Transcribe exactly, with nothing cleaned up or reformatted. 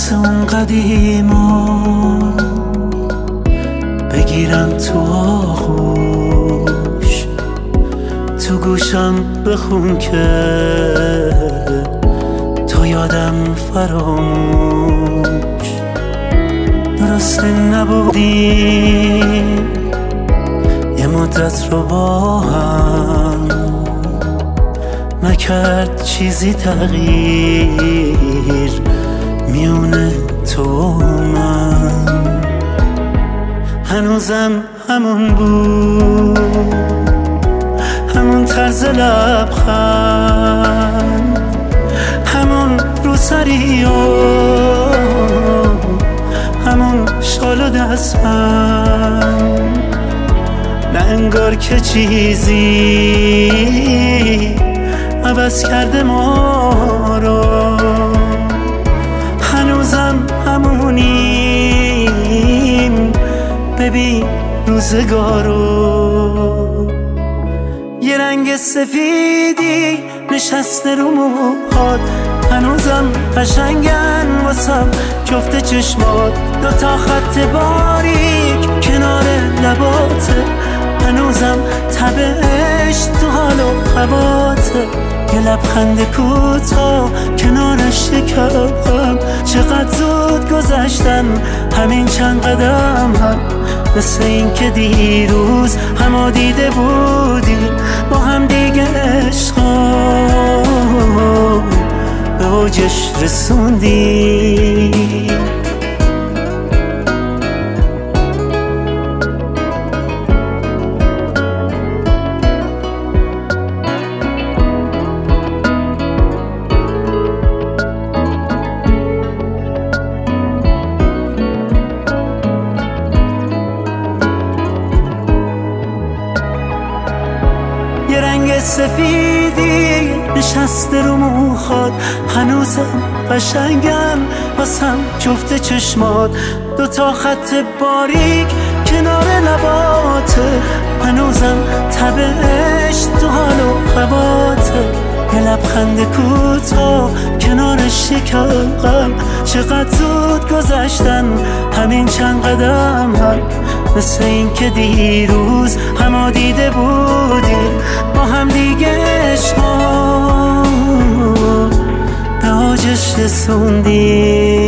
واسه اون قدیما بگیرم تو آغوش، تو گوشم بخون که تو یادم فراموش. درسته نبودیم یه مدت رو با هم، نکرد چیزی تغییر میونه تو و من. هنوزم همون بود، همون طرز لبخند، همون روسری و همون شال و دستبند. نه انگار که چیزی عوض کرده ما رو، هنوزم همونیم، ببین روزگارو. یه رنگ سفیدی نشسته رو موهات، هنوزم قشنگن واسم جفت چشمات. دوتا خط باریک کنار لباته، هنوزم تبش تو حال و هواته. یه لبخند کوتاه کنارش شکم، چقدر زود گذشتن همین چند قدم هم. مثل این که دیروز همو دیده بودیم با هم دیگه عشقا به اوجش رسوندیم. یه رنگ سفیدی نشسته رو موهات، هنوزم قشنگن واسم جفت چشمات. دوتا خط باریک کنار لباته، هنوزم تبش تو حال و هواته. یه لبخند کوتاه کنارش شکم، چقدر زود گذشتن همین چند قدم هم. مثل این که دیروز همو دیده بودیم با هم دیگه عشقا به اوجش رسوندیم.